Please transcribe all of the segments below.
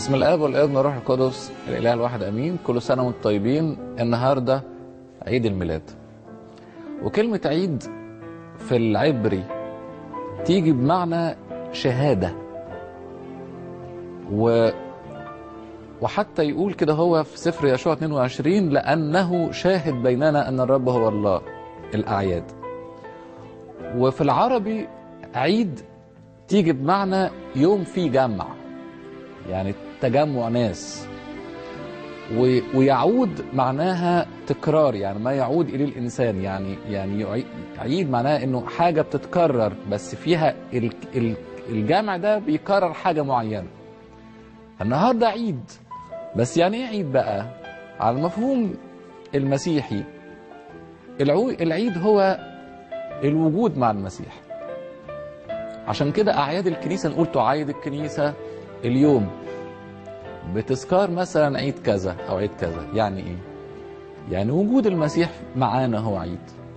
بسم الاب والابن والروح القدس الاله الواحد امين. كل سنه وانتم طيبين. النهارده عيد الميلاد، وكلمه عيد في العبري تيجي بمعنى شهاده، وحتى يقول كده هو في سفر يشوع 22 لانه شاهد بيننا ان الرب هو الله الاعياد. وفي العربي عيد تيجي بمعنى يوم فيه جمع، يعني تجمع ناس، ويعود معناها تكرار، يعني ما يعود إليه الإنسان، يعني عيد معناها إنه حاجة بتتكرر بس فيها الجمع ده بيكرر حاجة معينة. النهاردة عيد، بس يعني إيه عيد بقى؟ على المفهوم المسيحي العيد هو الوجود مع المسيح. عشان كده أعياد الكنيسة نقول تعايد الكنيسة اليوم بتذكار مثلا عيد كذا أو عيد كذا. يعني إيه؟ يعني وجود المسيح معانا هو عيد.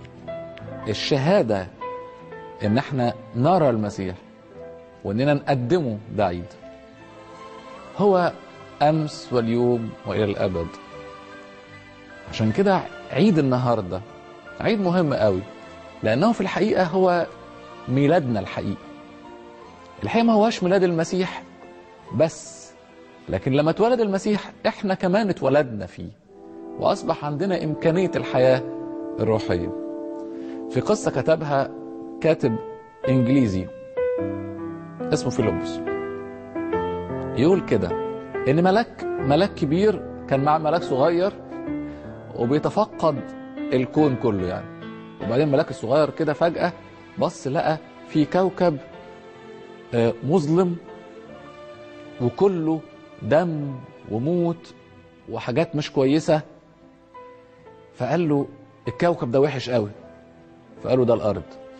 الشهادة إن احنا نرى المسيح وإننا نقدمه ده عيد. هو أمس واليوم وإلى الأبد. عشان كده عيد النهاردة عيد مهم قوي، لأنه في الحقيقة هو ميلادنا الحقيقي. الحقيقة ما هواش ميلاد المسيح بس، لكن لما اتولد المسيح احنا كمان اتولدنا فيه، واصبح عندنا امكانية الحياة الروحية. في قصة كتبها كاتب انجليزي اسمه فيلبس، يقول كده ان ملاك كبير كان مع ملاك صغير وبيتفقد الكون كله يعني. وبعدين الملاك الصغير كده فجأة بص لقى في كوكب مظلم وكله دم وموت وحاجات مش كويسة. فقال له الكوكب ده وحش قوي، فقال له ده الأرض.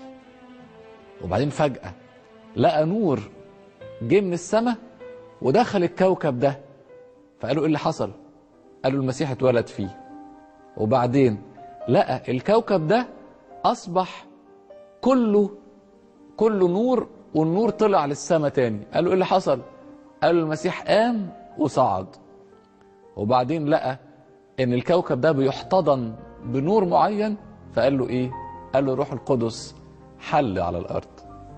وبعدين فجأة لقى نور جه من السماء ودخل الكوكب ده، فقال له ايه اللي حصل؟ قال له المسيح اتولد فيه. وبعدين لقى الكوكب ده أصبح كله نور، والنور طلع للسماء تاني. قال له ايه اللي حصل؟ قال له المسيح قام وصعد. وبعدين لقى ان الكوكب ده بيحتضن بنور معين، فقال له ايه؟ قال له روح القدس حل على الارض.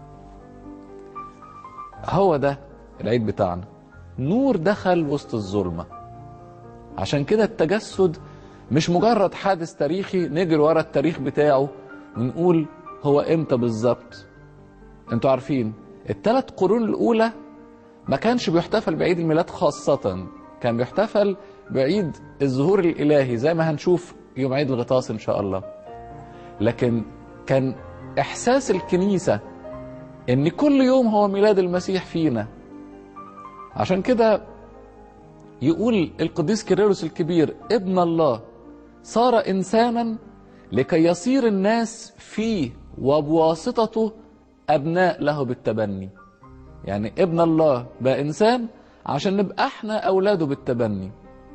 هو ده العيد بتاعنا، نور دخل وسط الظلمة. عشان كده التجسد مش مجرد حادث تاريخي نجري ورا التاريخ بتاعه ونقول هو امتى بالظبط. انتوا عارفين ال3 قرون الاولى ما كانش بيحتفل بعيد الميلاد خاصة، كان بيحتفل بعيد الظهور الإلهي زي ما هنشوف يوم عيد الغطاس إن شاء الله. لكن كان إحساس الكنيسة إن كل يوم هو ميلاد المسيح فينا. عشان كده يقول القديس كيرلس الكبير ابن الله صار إنسانا لكي يصير الناس فيه وبواسطته أبناء له بالتبني. يعني ابن الله بقى إنسان عشان نبقى احنا أولاده بالتبني.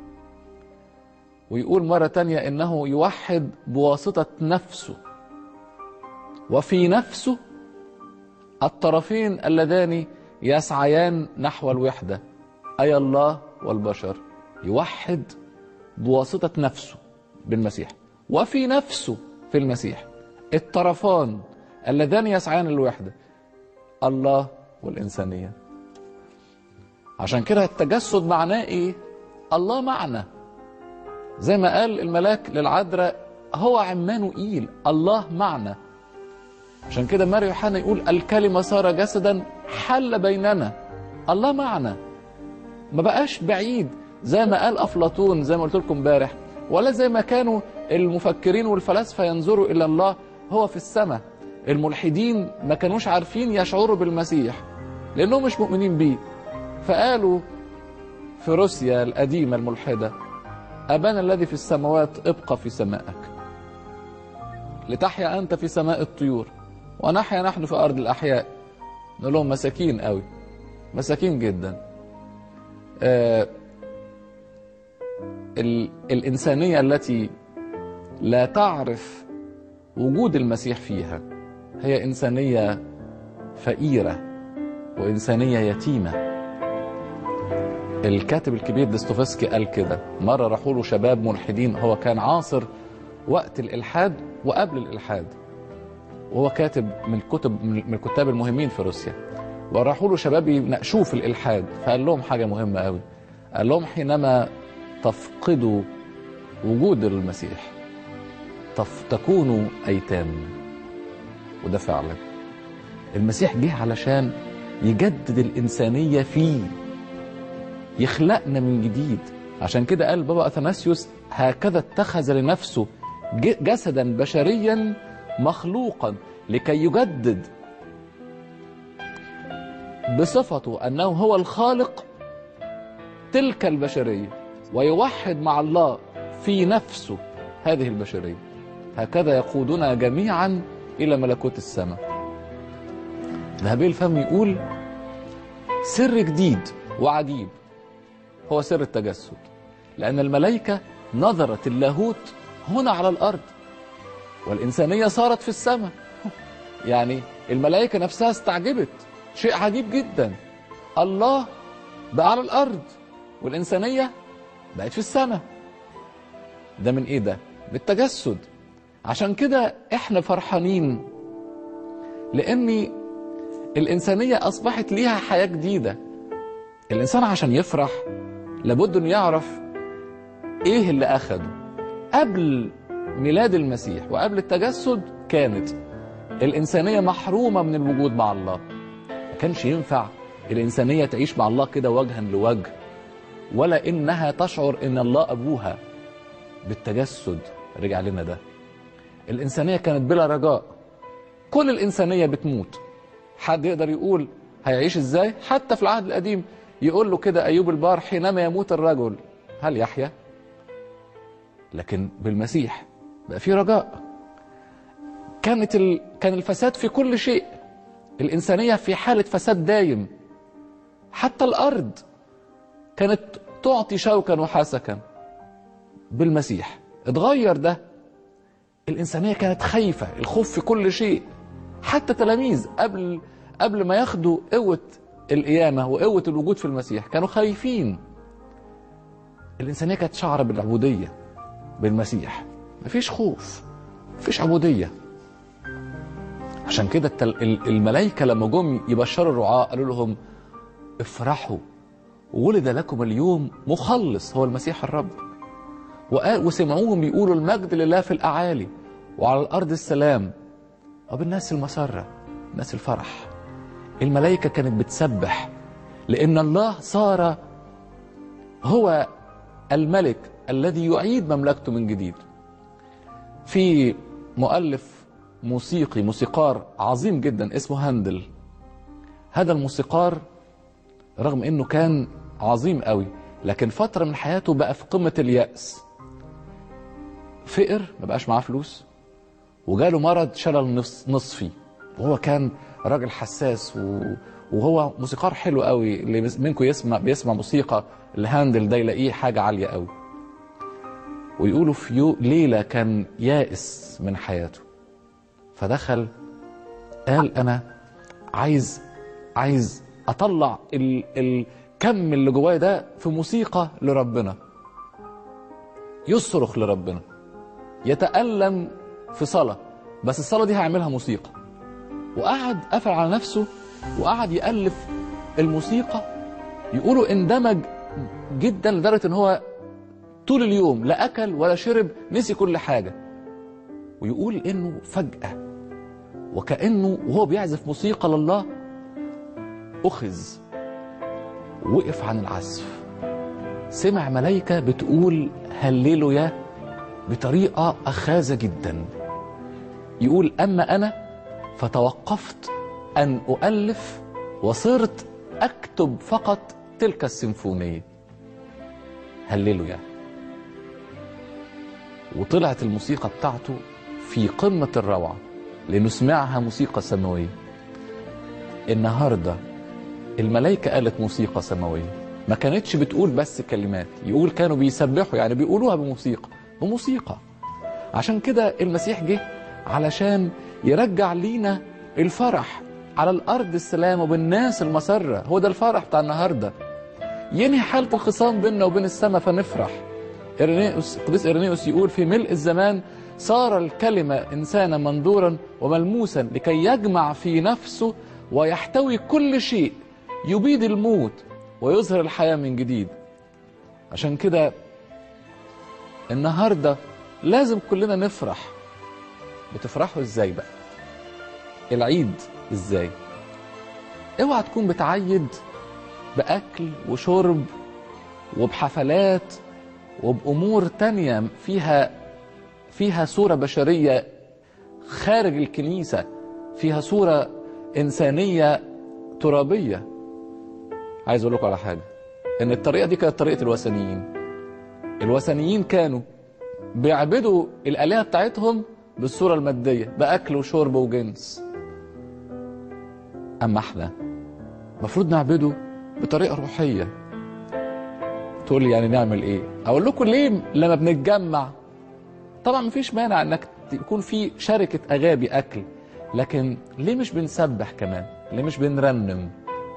ويقول مرة تانية إنه يوحد بواسطة نفسه، وفي نفسه الطرفين اللذان يسعيان نحو الوحدة، أي الله والبشر. يوحد بواسطة نفسه بالمسيح، وفي نفسه في المسيح الطرفان اللذان يسعيان الوحدة، الله والإنسانية. عشان كده التجسد معناه إيه؟ الله معنا، زي ما قال الملاك للعذراء هو عمانوئيل، الله معنا. عشان كده ماري يوحنا يقول الكلمة صار جسدا حل بيننا، الله معنا، ما بقاش بعيد زي ما قال أفلاطون زي ما قلت لكم امبارح، ولا زي ما كانوا المفكرين والفلاسفة ينظروا إلى الله هو في السماء. الملحدين ما كانوش عارفين يشعروا بالمسيح لأنهم مش مؤمنين بيه، فقالوا في روسيا القديمة الملحدة أبانا الذي في السماوات ابقى في سمائك لتحيا أنت في سماء الطيور ونحيا نحن في أرض الأحياء. نقول لهم مساكين قوي، مساكين جدا. الإنسانية التي لا تعرف وجود المسيح فيها هي إنسانية فقيرة وإنسانية يتيمة. الكاتب الكبير ديستوفسكي قال كده، مرة راحوا له شباب ملحدين، هو كان عاصر وقت الإلحاد وقبل الإلحاد، وهو كاتب من الكتاب المهمين في روسيا، وراحوا له شباب يناقشوه في الإلحاد، فقال لهم حاجة مهمة قوي، قال لهم حينما تفقدوا وجود المسيح تكونوا أيتام. وده فعلا المسيح جه علشان يجدد الإنسانية فيه، يخلقنا من جديد. عشان كده قال بابا أثناسيوس هكذا اتخذ لنفسه جسدا بشريا مخلوقا لكي يجدد بصفته أنه هو الخالق تلك البشرية ويوحد مع الله في نفسه هذه البشرية. هكذا يقودنا جميعا إلى ملكوت السماء. ذهبي الفم يقول سر جديد وعجيب هو سر التجسد، لأن الملائكة نظرت اللاهوت هنا على الأرض والإنسانية صارت في السماء. يعني الملائكة نفسها استعجبت، شيء عجيب جدا، الله بقى على الأرض والإنسانية بقت في السماء. ده من إيه ده؟ بالتجسد. عشان كده إحنا فرحانين، لأن الإنسانية أصبحت ليها حياة جديدة. الإنسان عشان يفرح لابد أن يعرف إيه اللي أخده. قبل ميلاد المسيح وقبل التجسد كانت الإنسانية محرومة من الوجود مع الله، ما كانش ينفع الإنسانية تعيش مع الله كده وجها لوجه، ولا إنها تشعر إن الله أبوها. بالتجسد رجع لنا ده. الإنسانية كانت بلا رجاء، كل الإنسانية بتموت. حد يقدر يقول هيعيش إزاي؟ حتى في العهد القديم يقول له كده أيوب البار حينما يموت الرجل هل يحيا؟ لكن بالمسيح بقى في رجاء. كان الفساد في كل شيء، الإنسانية في حالة فساد دايم، حتى الأرض كانت تعطي شوكا وحسكا. بالمسيح اتغير ده. الإنسانية كانت خايفة، الخوف في كل شيء. حتى تلاميذ قبل ما ياخدوا قوة القيامة وقوة الوجود في المسيح كانوا خايفين. الإنسانية كانت شعر بالعبودية. بالمسيح مفيش خوف، مفيش عبودية. عشان كده الملائكة لما جم يبشروا الرعاة قالوا لهم افرحوا ولد لكم اليوم مخلص هو المسيح الرب. وسمعوهم يقولوا المجد لله في الأعالي وعلى الأرض السلام وبالناس المسرة، الناس الفرح. الملائكة كانت بتسبح لأن الله صار هو الملك الذي يعيد مملكته من جديد. في مؤلف موسيقار عظيم جدا اسمه هاندل. هذا الموسيقار رغم انه كان عظيم قوي، لكن فترة من حياته بقى في قمة اليأس. فقر، ما بقاش معاه فلوس، وجاله مرض شلل نصفي. وهو كان راجل حساس وهو موسيقار حلو قوي. اللي منكم بيسمع موسيقى الهاندل ده يلاقيه حاجة عالية قوي. ويقولوا في ليلة كان يائس من حياته، فدخل قال أنا عايز أطلع الكم اللي جوايا ده في موسيقى لربنا. يصرخ لربنا، يتألم في صلاة، بس الصلاة دي هيعملها موسيقى. وقعد قفل على نفسه وقعد يألف الموسيقى. يقولوا اندمج جدا لدرجة ان هو طول اليوم لا أكل ولا شرب، نسي كل حاجة. ويقول إنه فجأة وكأنه وهو بيعزف موسيقى لله أخذ، وقف عن العزف، سمع ملايكة بتقول هللويا بطريقة أخاذة جدا. يقول أما أنا فتوقفت أن أؤلف وصرت أكتب فقط تلك السيمفونية. هللويا. وطلعت الموسيقى بتاعته في قمة الروعة، لأنه سمعها موسيقى سماوية. النهاردة الملائكة قالت موسيقى سماوية، ما كانتش بتقول بس كلمات. يقول كانوا بيسبحوا، يعني بيقولوها بموسيقى. عشان كده المسيح جه علشان يرجع لينا الفرح على الأرض السلام وبالناس المسرة. هو ده الفرح بتاع النهاردة. ينهي حالة الخصام بيننا وبين السماء فنفرح. قديس إيرينيوس يقول في ملء الزمان صار الكلمة إنسانا منظورا وملموسا لكي يجمع في نفسه ويحتوي كل شيء، يبيد الموت ويظهر الحياة من جديد. عشان كده النهاردة لازم كلنا نفرح. بتفرحوا ازاي بقى؟ العيد ازاي؟ اوعى تكون بتعيد بأكل وشرب وبحفلات وبأمور تانية فيها صورة بشرية خارج الكنيسة، فيها صورة إنسانية ترابية. عايز أقول لكم على حاجة، إن الطريقة دي كانت طريقة الوثنيين. الوثنيين كانوا بيعبدوا الآلهة بتاعتهم بالصورة المادية، بأكل وشرب وجنس. أما احنا المفروض نعبده بطريقة روحية. تقول لي يعني نعمل ايه؟ اقول لكم ليه لما بنتجمع. طبعا مفيش مانع انك يكون في شركة اغابي اكل، لكن ليه مش بنسبح كمان؟ ليه مش بنرنم؟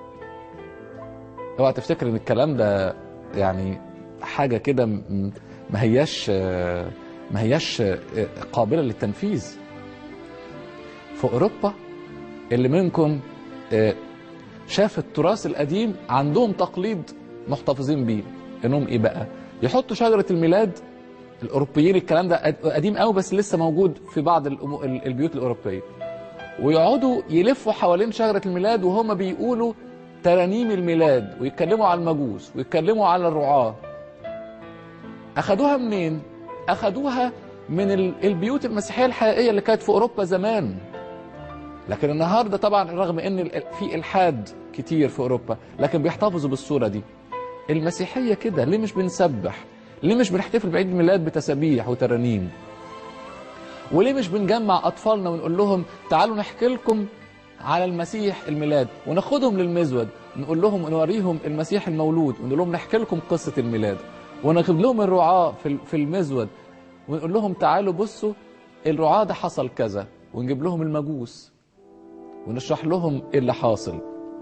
اوعى تفتكر ان الكلام ده يعني حاجة كده ما هياش قابلة للتنفيذ. في اوروبا اللي منكم شاف التراث القديم، عندهم تقليد محتفظين بيه، انهم ايه بقى؟ يحطوا شجرة الميلاد. الاوروبيين الكلام ده قديم قوي بس لسه موجود في بعض البيوت الاوروبية، ويقعدوا يلفوا حوالين شجرة الميلاد وهم بيقولوا ترانيم الميلاد، ويتكلموا على المجوس ويتكلموا على الرعاة. اخدوها منين؟ اخدوها من البيوت المسيحية الحقيقية اللي كانت في اوروبا زمان. لكن النهاردة طبعا رغم ان في الحاد كتير في اوروبا، لكن بيحتفظوا بالصورة دي. المسيحية كده. ليه مش بنسبح؟ ليه مش بنحتفل بعيد الميلاد بتسابيح وترانيم؟ وليه مش بنجمع اطفالنا ونقول لهم تعالوا نحكي لكم على المسيح الميلاد، وناخدهم للمزود نقول لهم ونوريهم المسيح المولود، ونقول لهم نحكي لكم قصة الميلاد، وناخد لهم الرعاة في المزود ونقول لهم تعالوا بصوا الرعاة ده حصل كذا، ونجيب لهم المجوس ونشرح لهم ايه اللي حاصل.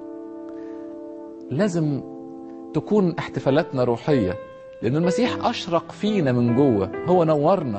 لازم تكون احتفالاتنا روحية، لأن المسيح أشرق فينا من جوه، هو نورنا.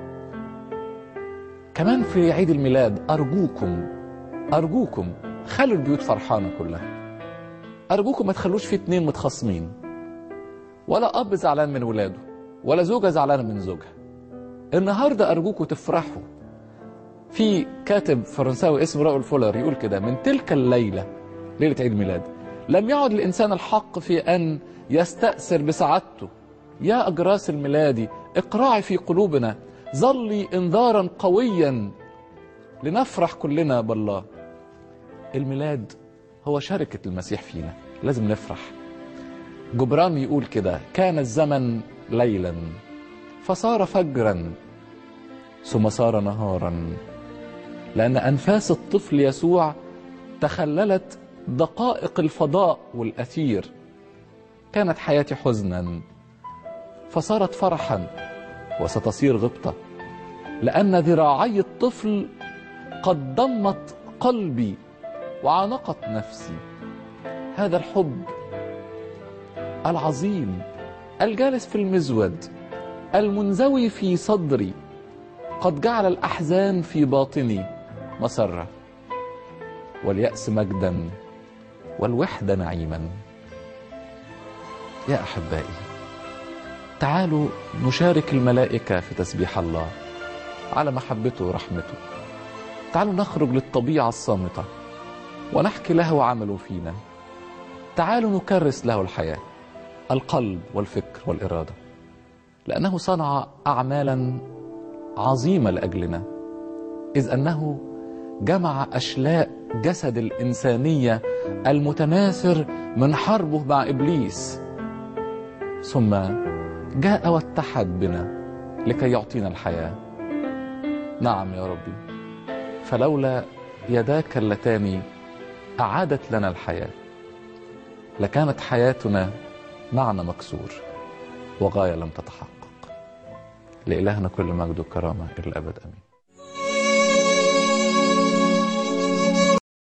كمان في عيد الميلاد أرجوكم خلوا البيوت فرحانة كلها. أرجوكم ما تخلوش في اتنين متخاصمين، ولا أب زعلان من ولاده، ولا زوجة زعلانة من زوجها. النهاردة أرجوكم تفرحوا. في كاتب فرنساوي اسمه راؤول فولر يقول كده: من تلك الليلة، ليلة عيد ميلاد، لم يعد الإنسان الحق في أن يستأثر بسعادته. يا أجراس الميلادي اقرعي في قلوبنا، ظلي انذارا قويا لنفرح كلنا بالله. الميلاد هو شركة المسيح فينا، لازم نفرح. جبران يقول كده: كان الزمن ليلا فصار فجرا ثم صار نهارا، لأن أنفاس الطفل يسوع تخللت دقائق الفضاء والأثير. كانت حياتي حزنا فصارت فرحا وستصير غبطة، لأن ذراعي الطفل قد ضمت قلبي وعانقت نفسي. هذا الحب العظيم الجالس في المزود المنزوي في صدري قد جعل الأحزان في باطني مسرة، واليأس مجدا، والوحدة نعيما. يا أحبائي، تعالوا نشارك الملائكة في تسبيح الله على محبته ورحمته. تعالوا نخرج للطبيعة الصامتة ونحكي له عمله فينا. تعالوا نكرس له الحياة، القلب والفكر والإرادة، لأنه صنع أعمالا عظيمة لأجلنا، إذ أنه جمع أشلاء جسد الإنسانية المتناثر من حربه مع إبليس، ثم جاء واتحد بنا لكي يعطينا الحياة. نعم يا ربي، فلولا يداك اللتان أعادت لنا الحياة لكانت حياتنا معنى مكسور وغاية لم تتحقق. لإلهنا كل مجد وكرامة إلى الأبد، آمين.